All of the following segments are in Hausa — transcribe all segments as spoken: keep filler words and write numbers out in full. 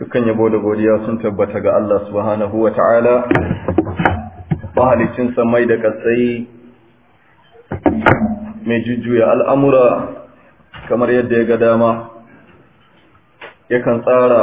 Dukkan yabo da godiya sun tabbata ga Allah subhanahu wa ta'ala, mahalicin samai da ƙasai, mai jujjuya al'amura kamar yadda ya ga dama, yakan tsara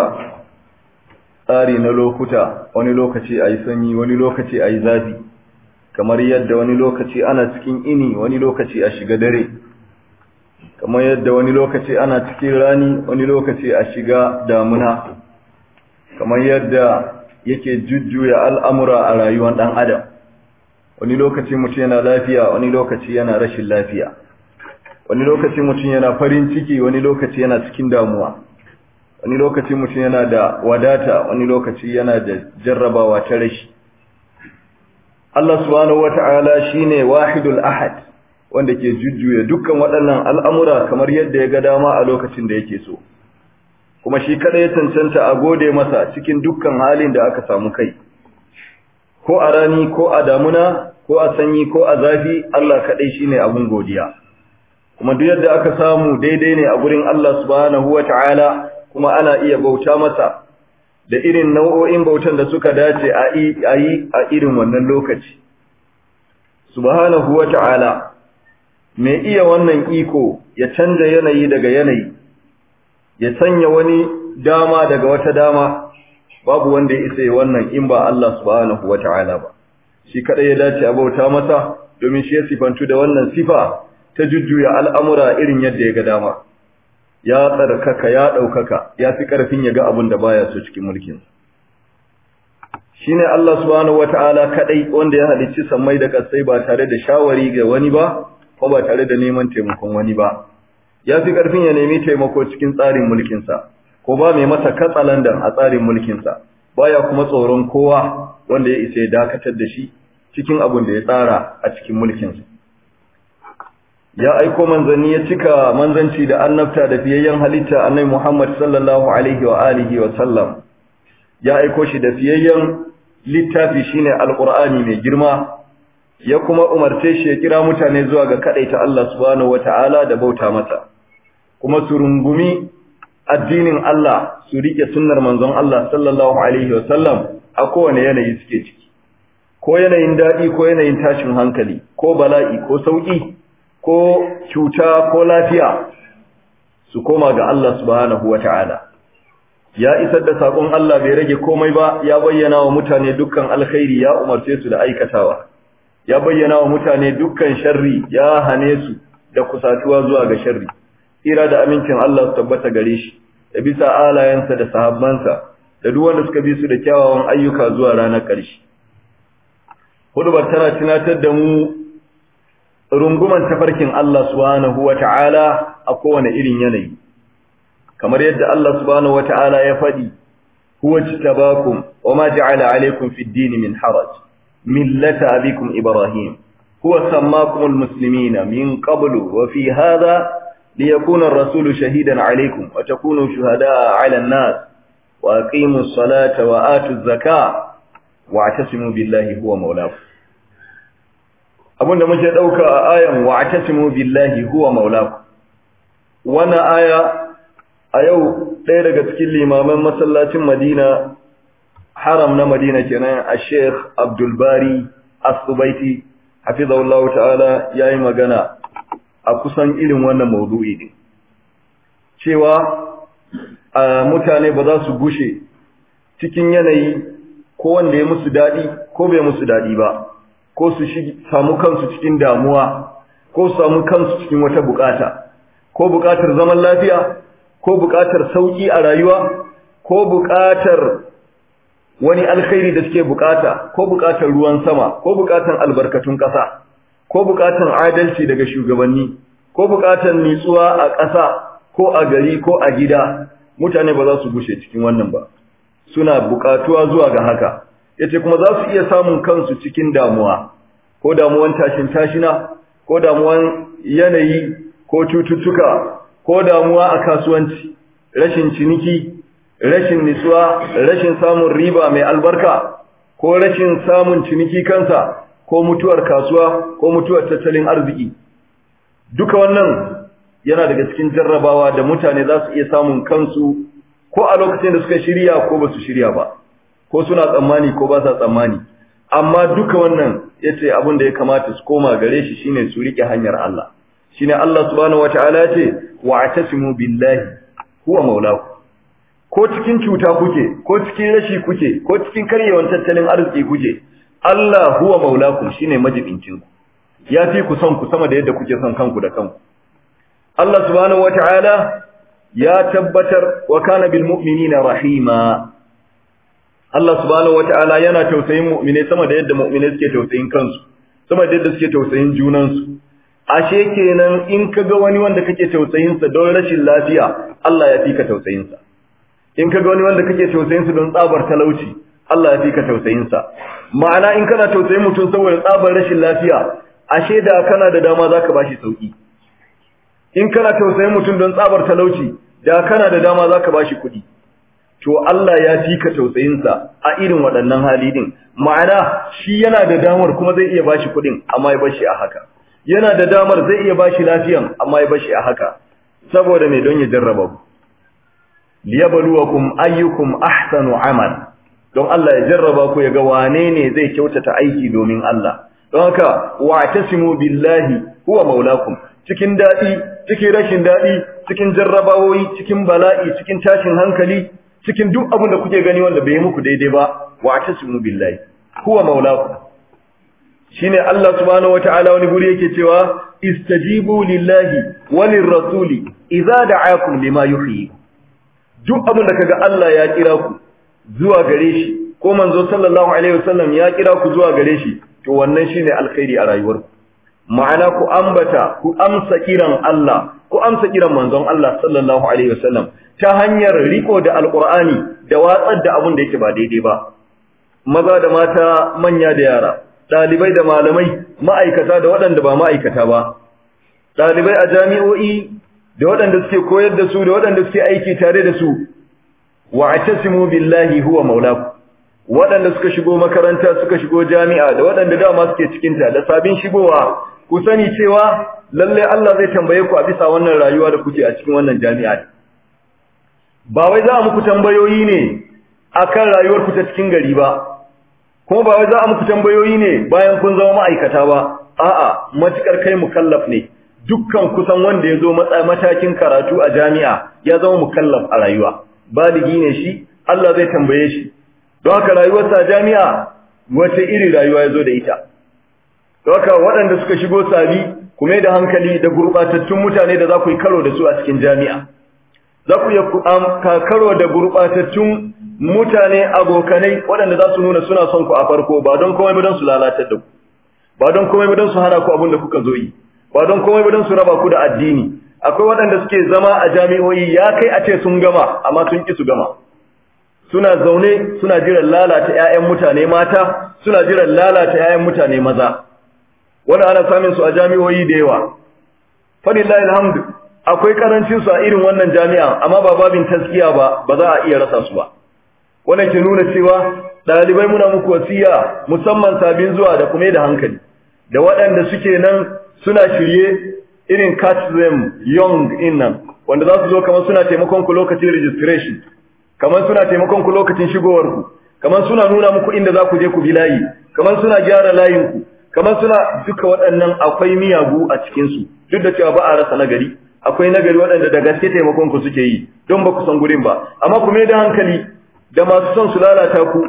tsari na lokuta, wani lokaci a yi sanyi, wani lokaci a yi zafi, kamar yadda wani lokaci ana cikin ini, wani lokaci a shiga dare, kamar yadda wani lokaci ana cikin rani, wani lokaci a shiga damuna, kamar yadda yake jujjuya al'amura a rayuwar ɗan adam, wani lokaci mutum yana lafiya, wani lokaci yana rashin lafiya, wani lokaci mutum yana farin ciki, wani lokaci yana cikin damuwa, wani lokaci mutum yana da wadata, wani lokaci yana da jarrabawa ta rashi. Allah subhanahu wata'ala shine wahidul ahad, wanda ke jujjuya dukkan waɗannan al'amura kamar yadda ya ga dama a lokacin da yake so, kuma shi kada ya cancanta a gode masa cikin dukkan halin da aka samu kai, ko a rani ko a damuna ko a sanyi ko a zafi. Allah kaɗai shine abun godiya, kuma duk yadda aka samu daidai ne a gurin Allah subhanahu wata'ala, kuma ana iya bauta masa da irin nau'o'in bautan da suka dace a yi a irin wannan lokaci. Subhanahu wata'ala mai iya wannan iko ya canja yanayi daga yanayi, ya sanya wani dama daga wata dama, babu wanda ya isa wannan in ba Allah subhanahu wata'ala ba. Shi kadai ya dace a bauta masa, domin shi ya sifantu da wannan sifa ta jujjuya al'amura irin yadda ya ga dama. Ya tsarkaka, ya ɗaukaka, ya fi ƙarfin ya ga abin da baya so cikin mulkin. Shi ne Allah subhanahu wata'ala kadai wanda ya halicci sammai da ƙasai ba tare da shawari ga wani ba, ko ba tare da neman taimakon wani ba. Ya fi ƙarfin ya nemi taimako cikin tsarin mulkinsa, ko ba mai masa katsalandan a tsarin mulkinsa, baya kuma tsoron kowa wanda ya isa ya dakatar da shi cikin abin da ya tsara a cikin mulkinsa. Ya aiko manzanni, ya cika manzanci da annabta da fiyayyen halitta annabi Muhammad sallallahu alaihi wa alihi wa sallam. Ya aiko shi da fiyayyen littafi shine alqur'ani mai girma, ya kuma umarce shi ya kira mutane zuwa ga kadaita Allah subhanahu wataala da bauta masa, kuma su rungumi addinin Allah, su rike sunnar manzon Allah sallallahu alaihi wa sallam a kowane yanayi suke ciki, ko yanayin dadi ko yanayin tashin hankali, ko bala'i ko sauki, ko cuta ko lafiya, su koma ga Allah subhanahu wata'ala. Ya isar da sakon Allah, bai rage komai ba, ya bayyana wa mutane dukkan alkhairi, ya umarce su da aikatawa, ya bayyana wa mutane dukkan sharri, ya hane su da kusatuwa zuwa ga sharri. Ira da amincin Allah su tabbata gare shi, da bisa alayensa da sahabbansa, da duk wanda suka bi su da kyawawan ayyuka zuwa ranar ƙarshe. Hudubar tana tunatar da mu runguman tafarkin Allah subhanahu wata'ala a kowane irin yanayi, kamar yadda Allah subhanahu wata'ala ya faɗi, huwa jtabakum wa ma ja'ala alaykum fid din min haraj millata abikum ibrahim huwa sammakumul muslimina min qablu wa fi hadha liyakuna ar-rasulu shahidan alaykum wa takunu shuhada'a 'ala an-nas wa aqimus salata wa atuz zakata wa'tasimu billahi huwa mawlakum. Abinda muke dauka a ayan wa'tasimu billahi huwa maulakum, wannan aya a yau ɗaya daga cikin limaman masallacin Madina, haram na Madina kenan, a Sheikh Abdul Bari As-Subaiti hafizahullahu ta'ala, yayi magana a kusan irin wannan maudu'i din, cewa mutane ba za su gushe cikin yanayi ko wanda ya musu dadi ko bai musu dadi ba, ko su samu kansu cikin damuwa, ko su samu kansu cikin wata bukata, ko bukatar zaman lafiya, ko bukatar sauki a rayuwa, ko bukatar wani alkhairi da suke bukata, ko bukatar ruwan sama, ko bukatar albarkatun ƙasa, ko bukatar adalci daga shugabanni, ko bukatar nitsuwa a ƙasa ko a gari ko a gida. Mutane ba za su gushe cikin wannan ba, suna bukatuwa zuwa ga haka. Yace kuma za su iya samun kansu cikin damuwa, ko damuwan tashin tashina, ko damuwan yanayi, ko cututtuka, ko damuwa a kasuwanci, rashin ciniki, rashin nisuwa, rashin samun riba mai albarka, ko rashin samun ciniki kansa, ko mutuwar kasuwa, ko mutuwar tattalin arziki. Duka wannan yana daga cikin jarrabawa da mutane za su iya samun kansu ko a lokacin da suka shirya ko ba su shirya ba, ko suna tsammani ko ba sa tsammani. Amma duka wannan yace abin da ya kamata su koma gare shi shine su rike hanyar Allah. Shine Allah subhanahu wataala yace wa'tasimu billahi huwa maulakum. Ko cikin cuta kuke, ko cikin rashi kuke, ko cikin karyewan tattalin arziki kuke, Allah huwa maulakum shine majibincin ku. Ya fi ku son ku sama da yadda kuke son kanku da kanku. Allah subhanahu wataala ya tabbatar wa kana bil mu'minina rahima. Allah subhanahu wataala yana tausayin mu'mine sama da yadda mu'mine suke tausayin kansu, sama da yadda suke tausayin junansu. Ashe kenan in kaga wani wanda kake tausayin sa don rashin lafiya, Allah ya fi ka tausayin sa. In kaga wani wanda kake tausayin sa don tsabar talauci, Allah ya fi ka tausayin sa. Ma'ana in kana tausayin mutum saboda tsabar rashin lafiya, ashe da kana da dama zaka bashi sauki. In kana tausayin mutum don tsabar talauci, da kana da dama zaka bashi kuɗi. To Allah ya fi ka tausayinsa a irin waɗannan hali din. Ma'ana shi yana da damar kuma zai iya bashi kuɗin amma ya bashi a haka. Yana da damar zai iya bashi lafiyan amma ya bashi a haka. Saboda me don ya jarraba ku. Liyabluwakum ayyukum ahsanu amal. Don Allah ya jarraba ku ya ga wane ne zai kyautata aiki domin Allah. Don haka wa'tasimu billahi huwa maulakum. Cikin daɗi, cikin rashin daɗi, cikin jarrabawoyi, cikin bala'i, cikin tashin hankali, cikin duk abin da kuke gani wanda bai muku daidai ba, wa atasimu billahi huwa maulakum. Shine Allah subhanahu wataala wani guri yake cewa istajibu lillahi walir rasuli idza da'akum lima yuhyi. Duk abin da kaga Allah ya kira ku zuwa gare shi ko manzo sallallahu alaihi wasallam ya kira ku zuwa gare shi, to wannan shine alkhairi a rayuwarku. Ma'ana ku ambata, ku amsa kiran Allah, ku amsa kiran manzon Allah sallallahu alaihi wasallam ta hanyar riko da alqur'ani da watsar da abin da yake ba daidai ba. Maza da mata, manya da yara, dalibai da malamai, ma'aikata da waɗanda ba ma'aikata ba, dalibai a jami'o'i da waɗanda suke koyar da su da waɗanda suke aiki tare da su. Wa'tasimu billahi huwa maulakum. Waɗanda suka shigo makaranta suka shigo jami'a da waɗanda dama suke cikinta da sabin shigowa, ku sani cewa lalle Allah zai tambaye ku a bisa wannan rayuwa da kuke a cikin wannan jami'a. Ba wai za a muku tambayoyi ne akan rayuwar ku ta cikin gari ba, kuma ba wai za a muku tambayoyi ne bayan kun zama ma'aikata ba. A'a, matukar kai mukallaf ne. Dukkan kusan wanda ya zo matakin karatu a jami'a ya zama mukallaf a rayuwa. Baligi ne shi, Allah zai tambaye shi. Don haka rayuwarsa jami'a wace iri rayuwa ya zo da ita. Don haka waɗanda suka shigo sabi ku mai da hankali da gurɓatattun mutane da za ku yi karo da su a cikin jami'a. Za ku yi karo da gurɓatattun mutane abokanai waɗanda za su nuna suna son ku a farko ba don komai ba don su lalatar da ku. Ba don komai ba don su hana ku abin da kuka zo yi. Ba don komai ba don su raba ku da addini. Akwai waɗanda suke zama a jami'o'i ya kai a ce sun gama amma sun ƙi su gama. Suna zaune suna jiran lalata ƴaƴan mutane mata, suna jiran lalata ƴaƴan mutane maza. Wannan ana samun su a jami'o'i da yawa. Fadillahi alhamdu, akwai karancin su a irin wannan jami'a amma ba babin taskiya ba, ba za a iya rasa su ba. Wannan ke nuna cewa dalibai muna muku wasiya musamman sabin zuwa da kuma da hankali. Da waɗanda suke nan suna shirye irin catch them young in nan, wanda za su zo kamar suna taimakon ku lokacin registration. Kamar suna taimakon ku lokacin shigowar ku, kamar suna nuna muku inda za ku je ku bi layi, kamar suna gyara layin ku, kamar suna duka waɗannan akwai miyagu a cikin su. Duk da cewa ba a rasa nagari, akwai nagari waɗanda da gaske taimakon ku suke yi don ba ku san gurin ba. Amma ku mai da hankali da masu son su lalata ku,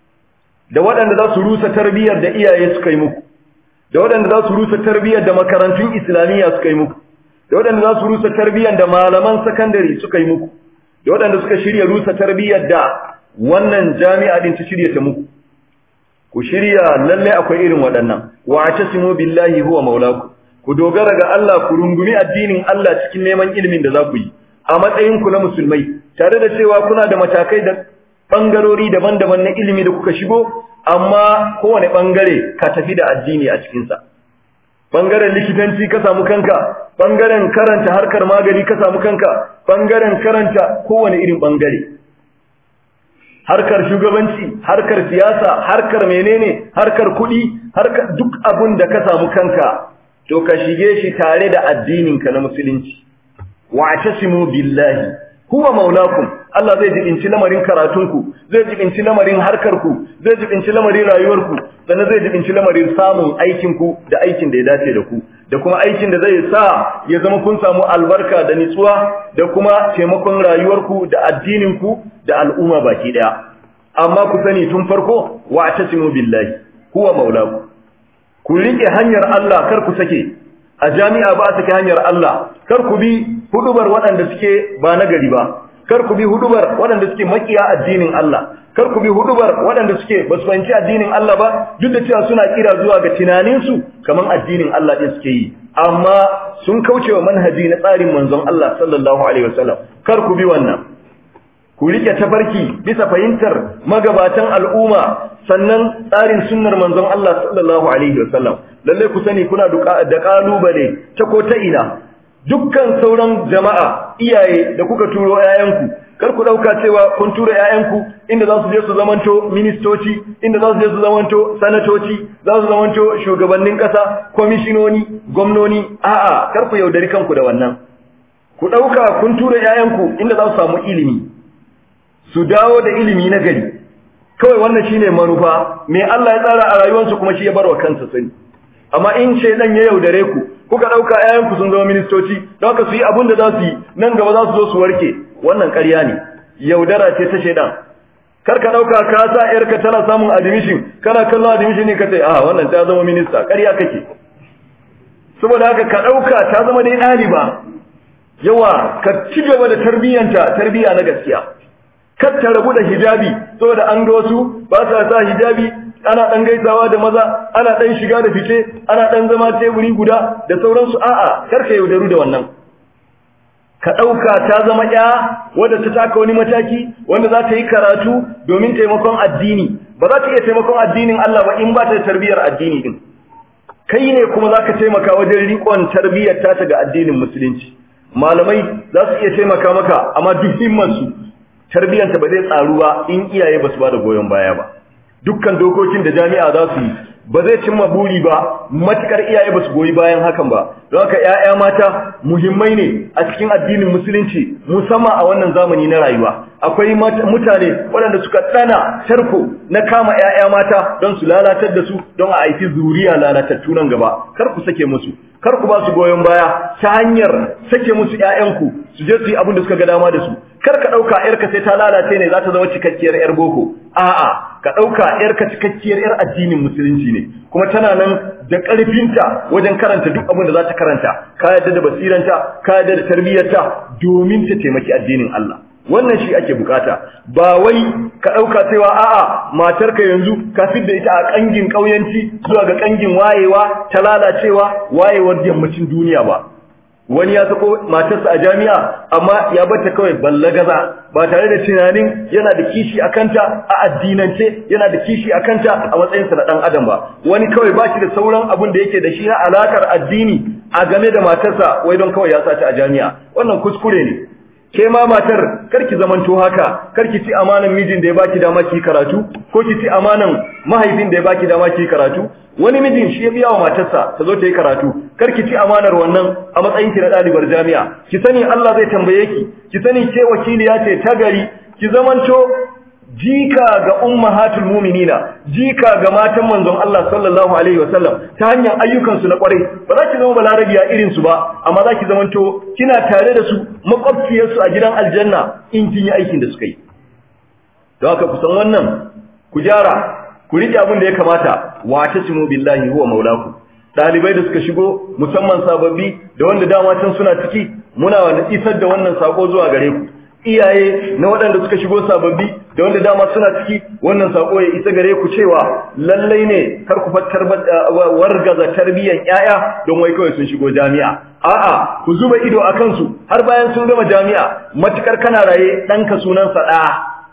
da waɗanda za su rusa tarbiyyar da iyaye suka yi muku, da waɗanda za su rusa tarbiyyar da makarantun islamiyya suka yi muku, da waɗanda za su rusa tarbiyyar da malaman sakandare suka yi muku, da waɗanda suka shirya rusa tarbiyyar da wannan jami'a din ta shirya ta muku. Ku shirya lalle akwai irin waɗannan. Wa atasimu billahi huwa maulakum. Ku dogara ga Allah, ku rungumi addinin Allah cikin neman ilimin da za ku yi a matsayin ku na musulmai, tare da cewa kuna da matakai da bangarori daban-daban na ilimi da kuka shigo, amma kowane bangare ka tafi da addini a cikin sa. Bangaren likitanci ka samu kanka, bangaren karanta harkar magani ka samu kanka, bangaren karanta kowane irin bangare. Harkar shugabanci, harkar siyasa, harkar menene, harkar kuɗi, harkar duk abun da ka samu kanka, to ka shige shi tare da addininka na musulunci. Wa'tasimu billahi huwa maulakum Allah zai jibinci lamarin karatunku zai jibinci lamarin harkarku zai jibinci lamarin rayuwarku sannan zai jibinci lamarin samun aikinku da aikin da ya dace da ku da kuma aikin da zai sa ya zama kun samu albarka da nitsuwa da kuma taimakon rayuwarku da addininku da al'umma baki daya amma ku sani tun farko wa'tasimu billahi huwa maulakum ku rike hanyar Allah kar ku sake a jami'a ba sake hanyar Allah kar ku bi hudubar waɗanda suke ba nagari ba kar ku bi hudubar waɗanda suke makiya addinin Allah kar ku bi hudubar waɗanda suke ba su fahimci addinin Allah ba duk da cewa suna kira zuwa ga tunaninsu kaman addinin Allah din suke yi amma sun kaucewa manhaji na tsarin manzon Allah sallallahu alaihi wasallam kar ku bi wannan ku rike tafarki bisa fahimtar magabatan al'umma sannan tsarin sunnar manzon Allah sallallahu alaihi wasallam lalle ku sani kuna da kalubale ta ko ta ina dukkan sauran jama'a iyaye da kuka turo yayanku kar ku dauka cewa kun tura yayanku inda za su je su zamanto ministoci inda za su je su zamanto sanatoci za su zamanto shugabannin kasa komishinoni gwamnoni a'a kar ku yaudari kanku da wannan ku dauka kun tura yayanku inda za su samu ilimi su dawo da ilimi na gari kawai wannan shine manufa me Allah ya tsara a rayuwarsu kuma shi ya barwa kansa sani amma in shedan ya yaudare ku kuka dauka ƴaƴanku sun zama ministoci don haka su yi abin da za su yi nan gaba za su zo su warke wannan ƙarya ne yaudara ce ta shedan kar ka dauka ka sa ƴarka tana samun admission kana kallon admission ne ka ce ah wannan ta zama minista ƙarya kake saboda haka ka dauka ta zama dai ɗaliba yawa ka ci gaba da tarbiyyanta tarbiyya na gaskiya kar ta rabu da hijabi saboda an ga wasu ba sa sa hijabi ana dan gaisawa da maza ana dan shiga da fice ana dan zama teburi guda da sauransu a'a kar ka yaudaru da wannan ka dauka ta zama ya wanda ta taka wani mataki wanda za ta yi karatu domin taimakon addini ba za ta iya taimakon addinin Allah ba in ba ta tarbiyar addini din kai ne kuma zaka taimaka wajen riƙon tarbiyar ta ga addinin musulunci malamai za su iya taimaka maka amma duk himmarsu tarbiyanta ba zai tsaru ba in iyaye ba su ba da goyon baya ba dukkan dokokin da jami'a za su yi ba zai cimma buri ba matukar iyaye ba su goyi bayan hakan ba don haka ƴaƴa mata muhimmai ne a cikin addinin musulunci musamman a wannan zamani na rayuwa akwai mutane waɗanda suka tsana tarko na kama ƴaƴa mata don su lalatar da su don a aiki zuriya lalatattu nan gaba kar ku sake musu kar ku ba su goyon baya ta hanyar sake musu ƴaƴanku su je su yi abin da suka ga dama da su kar ka dauka ƴarka sai ta lalace ne za ta zama cikakkiyar ƴar boko a'a ka dauka ƴarka cikakkiyar ƴar addinin musulunci ne kuma tana nan da ƙarfinta wajen karanta duk abin da za ta karanta ka yadda da basiranta ka yadda da tarbiyyarta domin ta taimaki addinin Allah wannan shi ake bukata ba wai ka dauka cewa a'a matarka yanzu ka fidda ita a kangin kauyanci zuwa ga kangin wayewa ta lalacewa wayewar yammacin duniya ba wani ya sako matarsa a jami'a amma ya bata kawai ballagaza ba tare da tunanin yana da kishi akanta a addinance yana da kishi akanta a matsayinsa na dan adam ba wani kawai ba shi da sauran abin da yake da shi na alakar addini a game da matarsa wai don kawai ya sace a jami'a wannan kuskure ne ke ma matar karki zamanto haka karki ci amanan mijin da ya baki dama ki karatu ko ki ci amanan mahaifin da ya baki dama ki karatu wani mijin shi ya biya wa matarsa ta zo ta yi karatu karki ci amanar wannan a matsayin ki na dalibar jami'a ki sani Allah zai tambaye ki ki sani ke wakiliya ce ta gari ki zamanto jika ga ummahatul mu'minina jika ga matan manzon Allah sallallahu alaihi wasallam ta hanyar ayyukan su na kwarai ba za ki zama balarabiya irin su ba amma za ki zamanto kina tare da su makwabciyar su a gidan aljanna in kin yi aikin da suka yi don haka ku san wannan ku jara ku rike abin da ya kamata wa tasimu billahi huwa maulaku dalibai da suka shigo musamman sababbi da wanda dama can suna ciki muna isar da wannan sako zuwa gare ku iyaye na waɗanda suka shigo sababbi da wanda dama suna ciki wannan sako ya isa gare ku cewa lallai ne kar ku fattar wargaza tarbiyyar yaya don wai kawai sun shigo jami'a a'a ku zuba ido akan su har bayan sun gama jami'a matukar kana raye danka sunan sa da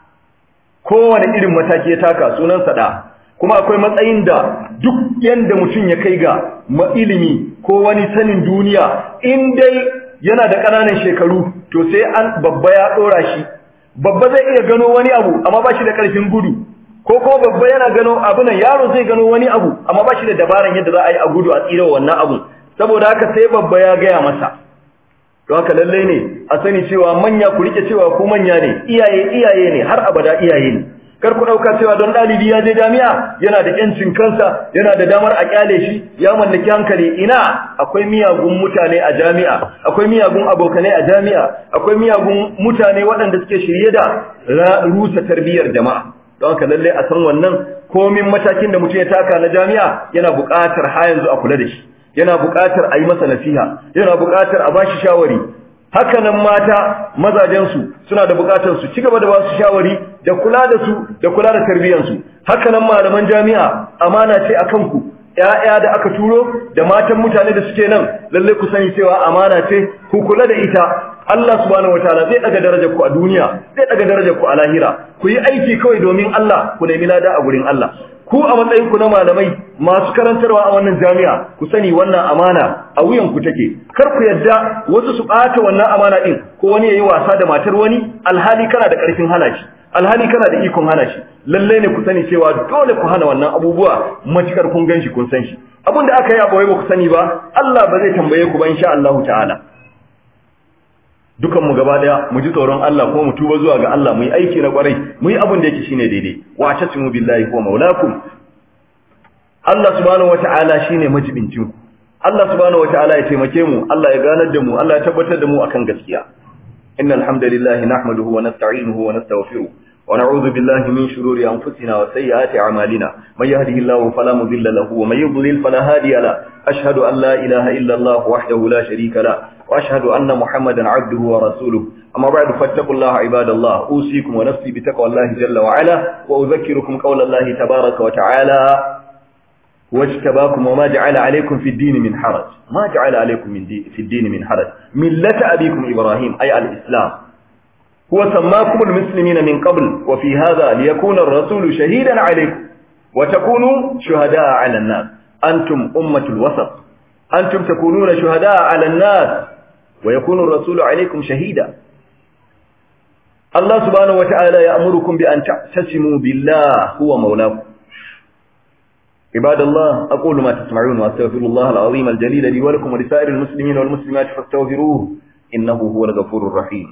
kowane irin mataki ya taka sunan sa da kuma akwai matsayin da duk yanda mutum ya kai ga ma ilimi ko wani sanin duniya in dai yana da ƙananan shekaru to sai an babba ya dora shi babba zai iya gano wani abu amma ba shi da ƙarfin gudu ko ko babba yana gano abu nan yaro zai gano wani abu amma ba shi da dabaran yadda za a yi a gudu a tsira wannan abu saboda haka sai babba ya gaya masa don haka lalle ne a sani cewa manya ku rike cewa ku manya ne, iyaye iyaye ne, har abada iyaye ne. Kar ku dauka cewa don dalibi ya je jami'a yana da yancin kansa, yana da damar a kyale shi, ya mallaki hankali. Ina akwai miyagun mutane a jami'a, akwai miyagun abokanai a jami'a, akwai miyagun mutane waɗanda suke shirye da rusa tarbiyyar jama'a. Don haka lalle a san wannan, komin matakin da mutum ya taka na jami'a yana buƙatar ha yanzu a kula da shi, yana buƙatar a yi masa nasiha, yana buƙatar a bashi shawari. Hakanan mata mazajensu suna da bukatar su ci gaba da ba su shawari da kula da su da kula da tarbiyyarsu. Hakanan malaman jami'a amana ce akan ku, ƴaƴa da aka turo da matan mutane da suke nan, lalle ku sani cewa amana ce, ku kula da ita. Allah subhanahu wataala zai daga darajar ku a duniya, zai daga darajar ku a lahira. Ku yi aiki kawai domin Allah, ku nemi lada a gurin Allah. Ku a matsayin ku na malamai masu karantarwa a wannan jami'a, ku sani wannan amana a wuyan ku take. Kar ku yadda wasu su ɓata wannan amana din, ko wani yayi wasa da matar wani, alhali kana da ƙarfin hana shi, alhali kana da ikon hana shi. Lalle ne ku sani cewa dole ku hana wannan abubuwa matukar kun ganshi kun san shi. Abin da aka yi a boye ba ku sani ba, Allah ba zai tambaye ku ba insha Allah ta'ala. Dukan mu gaba daya mu ji tsoron Allah kuma mu tuba zuwa ga Allah, mu yi aiki na kwarai, mu yi abin da yake shine daidai. Wa tasimu billahi huwa maulakum. Allah subhanahu wataala shine majibincin ku. Allah subhanahu wataala ya taimake mu, Allah ya ganar da mu, Allah ya tabbatar da mu akan gaskiya. Innal hamdalillahi nahmaduhu wa nasta'inuhu wa nastaghfiruh wa na'udhu billahi min shururi anfusina wa sayyiati a'malina. May yahdihillahu fala mudilla lahu wa may yudlil fala hadiya lahu. Ashhadu an la ilaha illa Allah wahdahu la sharika lahu. وأشهد أن محمدا عبده ورسوله. أما بعد فاتقوا الله عباد الله. أوصيكم ونفسي بتقوى الله جل وعلا، وأذكركم قول الله تبارك وتعالى: واجتباكم وما جعل عليكم في الدين من حرج. ما جعل عليكم من دي في الدين من حرج، ملة أبيكم إبراهيم أي الإسلام. هو سماكم المسلمين من قبل وفي هذا ليكون الرسول شهيدا عليكم وتكونوا شهداء على الناس. أنتم أمة الوسط، أنتم تكونون شهداء على الناس ويكون الرسول عليكم شهيدا. الله سبحانه وتعالى يأمركم بأن تعتصموا بالله هو مولاكم. عباد الله، أقول ما تسمعون وأستغفر الله العظيم الجليل لي ولكم ولسائر المسلمين والمسلمات فاستغفروه إنه هو الغفور الرحيم.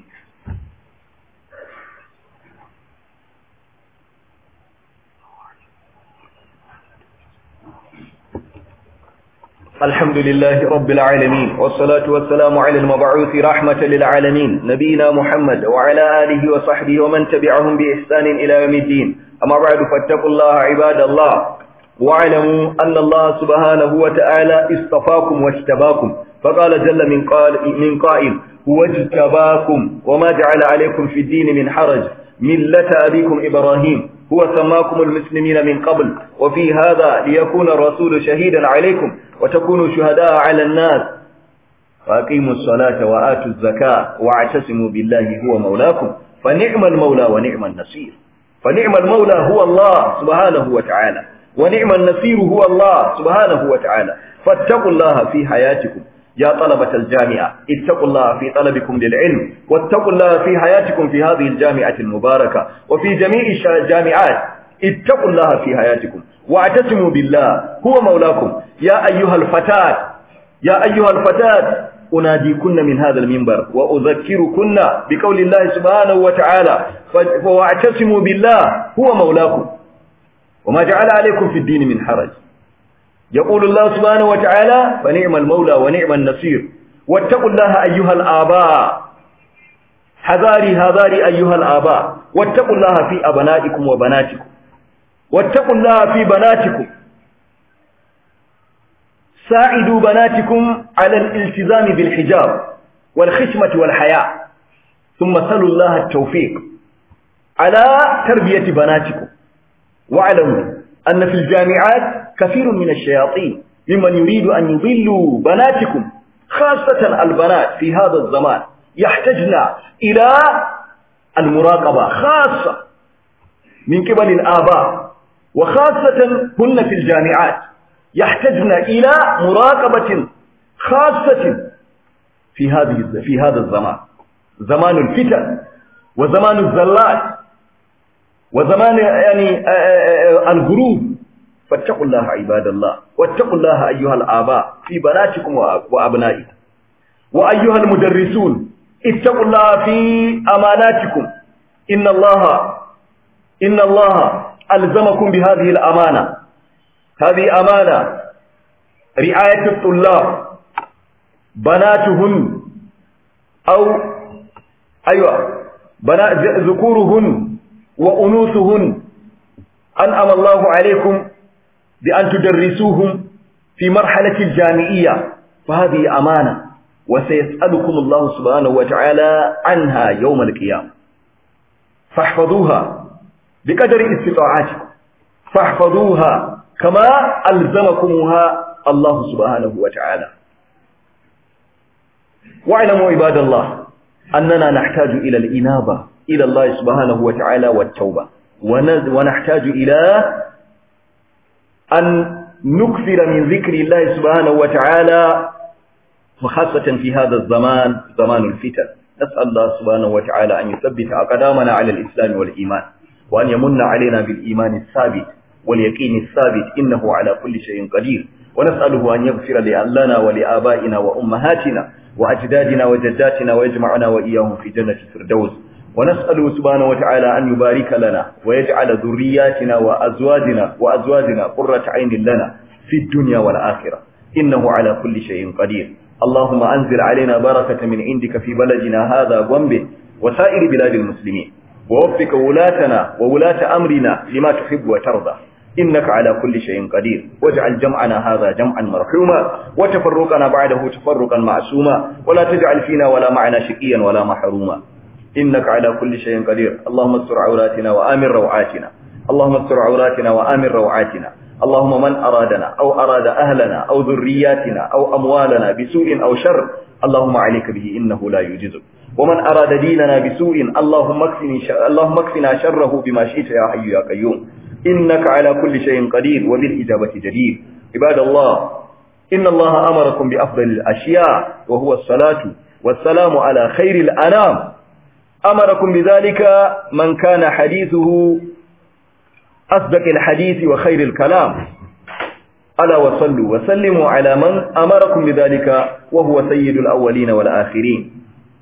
الحمد لله رب العالمين، والصلاة والسلام على المبعوث رحمة للعالمين نبينا محمد وعلى آله وصحبه ومن تبعهم بإحسان إلى يوم الدين. أما بعد فاتقوا الله عباد الله، واعلموا أن الله سبحانه وتعالى اصطفاكم واجتباكم، فقال جل من قال من قائل: هو اجتباكم وما جعل عليكم في الدين من حرج ملة أبيكم إبراهيم هو سماكم المسلمين من قبل وفي هذا ليكون الرسول شهيدا عليكم وتكونوا شهداء على الناس. فأقيموا الصلاة وآتوا الزكاة واعتصموا بالله هو مولاكم فنعم المولى ونعم النصير. فنعم المولى هو الله سبحانه وتعالى، ونعم النصير هو الله سبحانه وتعالى. فاتقوا الله في حياتكم يا طلبة الجامعة، اتقوا الله في طلبكم للعلم، واتقوا الله في حياتكم في هذه الجامعة المباركة وفي جميع الجامعات. اتقوا الله في حياتكم واعتصموا بالله هو مولاكم. يا أيها الفتاة يا أيها الفتاة أناديكن من هذا المنبر وأذكركن بقول الله سبحانه وتعالى: واعتصموا بالله هو مولاكم وما جعل عليكم في الدين من حرج. يقول الله سبحانه وتعالى: فنعم المولى ونعم النصير. واتقوا الله أيها الآباء، حذاري حذاري أيها الآباء، واتقوا الله في أبنائكم وبناتكم، واتقوا الله في بناتكم. ساعدوا بناتكم على الالتزام بالحجاب والخشمة والحياء، ثم سلوا الله التوفيق على تربية بناتكم. واعلموا أن في الجامعات كثير من الشياطين ممن يريد أن يضلوا بناتكم، خاصة البنات في هذا الزمان يحتاجن إلى المراقبة خاصة من قبل الآباء، وخاصة هن في الجامعات يحتاجن إلى مراقبة خاصة في هذه في هذا الزمان، زمان الفتن وزمان الزلات وزمان يعني الغروب. فاتقوا الله عباد الله، واتقوا الله أيها الآباء في بناتكم وأبنائكم. وأيها المدرسون اتقوا الله في أماناتكم إن الله إن الله ألزمكم بهذه الأمانة. هذه أمانة رعاية الطلاب بناتهن أو أيوة بنات ذكورهن وأنوثهن أنعم الله عليكم بأن تدرسوهم في مرحلة الجامعية، فهذه أمانة وسيسألكم الله سبحانه وتعالى عنها يوم القيامة، فاحفظوها بقدر استطاعتكم، فاحفظوها كما ألزمكمها الله سبحانه وتعالى. واعلموا عباد الله أننا نحتاج إلى الإنابة إلى الله سبحانه وتعالى والتوبة، ونحتاج إلى أن نكثر من ذكر الله سبحانه وتعالى، وخاصة في هذا الزمان زمان الفتن. نسأل الله سبحانه وتعالى أن يثبت أقدامنا على الإسلام والإيمان، وأن يمن علينا بالإيمان الثابت واليقين الثابت، إنه على كل شيء قدير. ونسأله أن يغفر لنا ولآبائنا وأمهاتنا وأجدادنا وجداتنا ويجمعنا وإياهم في جنة الفردوس. ونسأله سبحانه وتعالى أن يبارك لنا ويجعل ذرياتنا وأزواجنا وأزواجنا قرة عين لنا في الدنيا والآخرة، إنه على كل شيء قدير. اللهم أنزل علينا بركة من عندك في بلدنا هذا غومبي وسائر بلاد المسلمين، ووفق ولاتنا وولاة أمرنا لما تحب وترضى، إنك على كل شيء قدير. واجعل جمعنا هذا جمعا مرحوما، وتفرقنا بعده تفرقا معصوما، ولا تجعل فينا ولا معنا شقيا ولا محروما، إنك على كل شيء قدير. اللهم استر عوراتنا وآمن روعاتنا، اللهم استر عوراتنا وآمن روعاتنا. اللهم من أرادنا أو أراد أهلنا أو ذرياتنا أو أموالنا بسوء أو شر، اللهم عليك به إنه لا يجزك. ومن أراد ديننا بسوء، اللهم اكفنا اللهم اكفنا شره بما شئت يا حي يا قيوم، إنك على كل شيء قدير وبالإجابة جدير. عباد الله، إن الله أمركم بأفضل الأشياء وهو الصلاة والسلام على خير الأنام. أمركم بذلك من كان حديثه أصدق الحديث وخير الكلام. ألا وصلوا وسلموا على من أمركم بذلك وهو سيد الأولين والآخرين،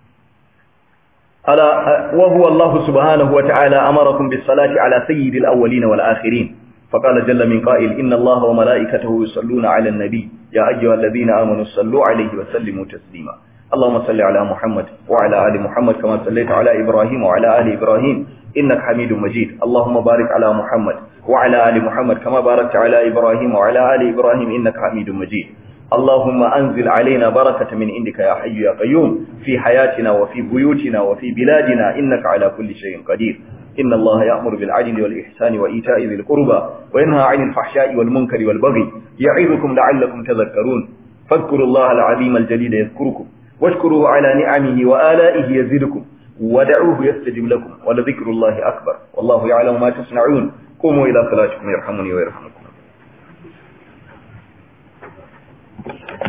ألا وهو الله سبحانه وتعالى أمركم بالصلاة على سيد الأولين والآخرين، فقال جل من قائل: إن الله وملائكته يصلون على النبي يا أيها الذين آمنوا صلوا عليه وسلموا تسليما. اللهم صل على محمد وعلى آل محمد كما صليت على إبراهيم وعلى آل إبراهيم إنك حميد مجيد. اللهم بارك على محمد وعلى آل محمد كما باركت على إبراهيم وعلى آل إبراهيم إنك حميد مجيد. اللهم أنزل علينا بركة من عندك يا حي يا قيوم في حياتنا وفي بيوتنا وفي بلادنا، إنك على كل شيء قدير. إن الله يأمر بالعدل والإحسان وإيتاء ذي القربى وينهى عن الفحشاء والمنكر والبغي يعظكم لعلكم تذكرون. فاذكروا الله العظيم الجليل يذكركم، واشكروه على نعمه وآلائه يزدكم، ودعوه يستجب لكم، ولذكر الله أكبر، والله يعلم ما تصنعون. قوموا إلى صلاتكم يرحمني ويرحمكم.